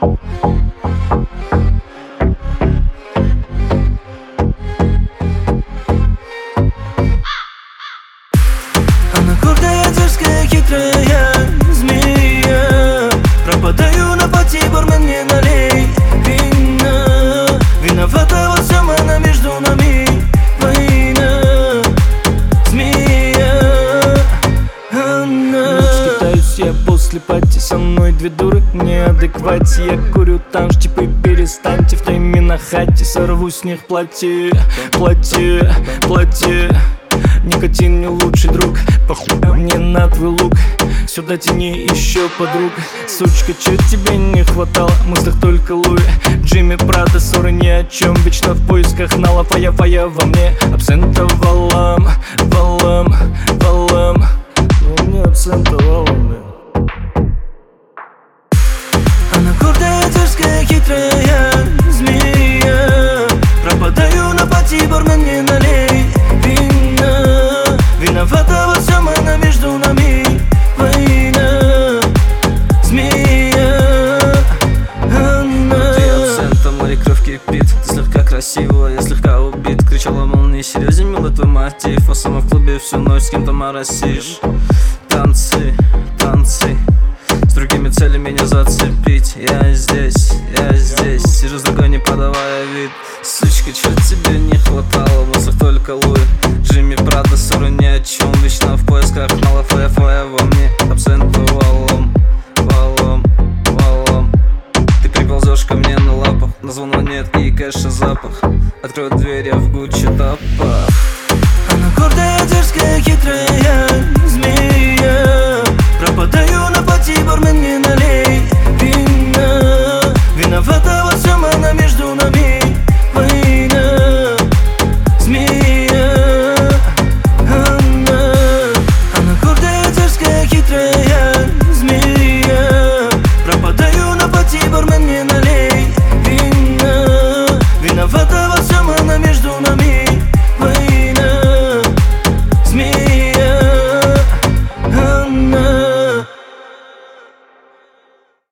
Она гордая, дерзкая, хитрая змея. Пропадаю на пути, бармен, не налей вина. Виновата во всем она, между нами война. Змея она. Скитаюсь я после пати, со мной две дуры в неадеквате. Я курю там, типа перестаньте, в тайме на хате. Сорву с них платье, платье, платье. Никотин не лучший друг, похуй мне на твой лук. Сюда тяни еще подруг. Сучка, чё тебе не хватало? Мыслях только Луи, Джимми, Прада, ссоры ни о чем. Вечно в поисках нала, фая во мне. Абсента валам, валам, валам. Во мне абсента валам. Она гордая, дерзкая, хитрая змея. Пропадаю на пати, бармен, не налей вина. Виновата во всем она, между нами война. Змея она. Ты абсентом, моей кровь кипит. Ты слегка красива, я слегка убит. Кричала, мол, не серьезен, милый твой мотив. А сама в клубе всю ночь с кем-то моросишь. Танцы, танцы, с другими целями меня зацепить. Я здесь, сижу с другой, не подавая вид. Сучка, чё тебе не хватало? В мыслях только Луи, Джимми, Прада, ссоры ни о чем. Вечно в поисках нала, фая во мне. Абсент валом, валом, валом. Ты приползешь ко мне на лапах, на звона нет и кэша запах. Открою дверь, я в Гуччи топах.